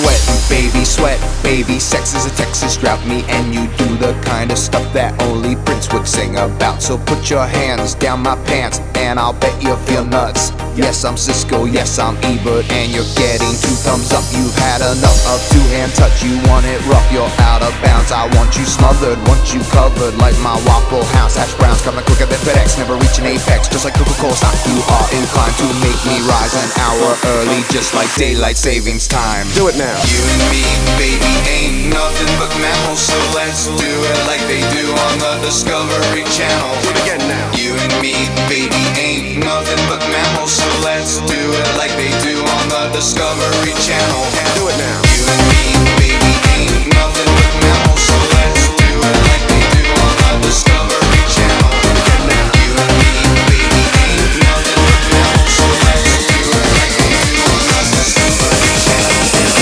sweating, baby, sweat, baby. Sex is a Texas drought. Me and you do the kind of stuff that only Prince would sing about. So put your hands down my pants and I'll bet you'll feel nuts. Yes, I'm Cisco, yes, I'm Ebert, and you're getting 2 thumbs up. You've had enough of 2-hand touch. You want it rough, you're out of bounds. I want you smothered, want you covered like my Waffle House. Hash browns coming quicker than FedEx, never reach an apex. Just like Coca-Cola stock, you are inclined to make me rise an hour early, just like daylight savings time. Do it now. You and me, baby, ain't nothing but mammals, so let's do it like they do on the Discovery Channel. Do it again now. You and me, baby, ain't nothing but mammals, so let's do it like they do on the Discovery Channel. Do it now. You and me, baby, ain't nothing but mammals, so let's do it like they do on the Discovery Channel. You and me, baby, ain't nothing but mammals, so let's do it like they do on the Discovery Channel.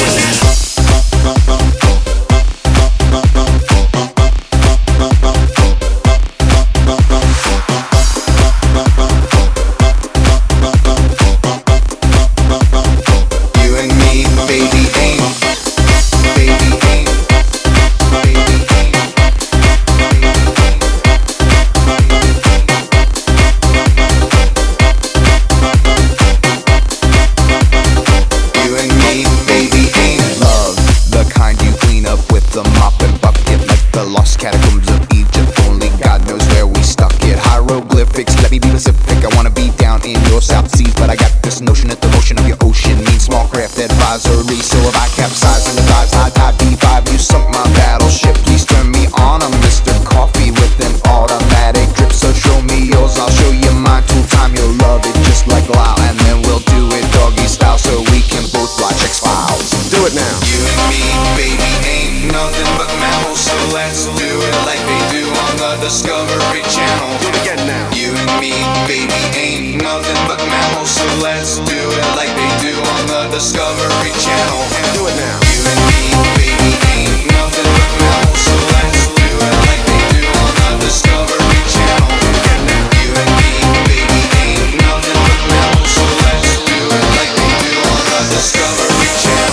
The mop and bucket like the lost catacombs of Egypt. Only God knows where we stuck it. Hieroglyphics, let me be specific. I wanna be down in your South Seas, but I got this notion that the motion of your ocean means small craft advisory. So if I capsize in the dives, high tide B5, you sunk my battleship. Please turn me on, I'm Mr. Coffee with an automatic drip. So show me yours, I'll show you mine. 2 time, you'll love it just like Lyle, and then we'll do it doggy style so we can both watch X-Files. Do it now. You and me, baby, ain't nothing but mammals, so let's do it like they do on the Discovery Channel. Do it again now. You and me, baby, ain't nothing but mammals, so let's do it like they do on the Discovery Channel. Do it now. You and me, baby, ain't nothing but mammals, so let's do it like they do on the Discovery Channel. You and me, baby, ain't nothing but mammals, so let's do it like they do on the Discovery Channel.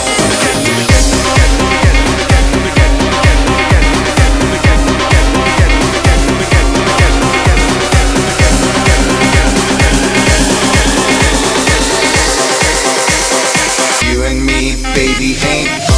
You and me, baby, ain't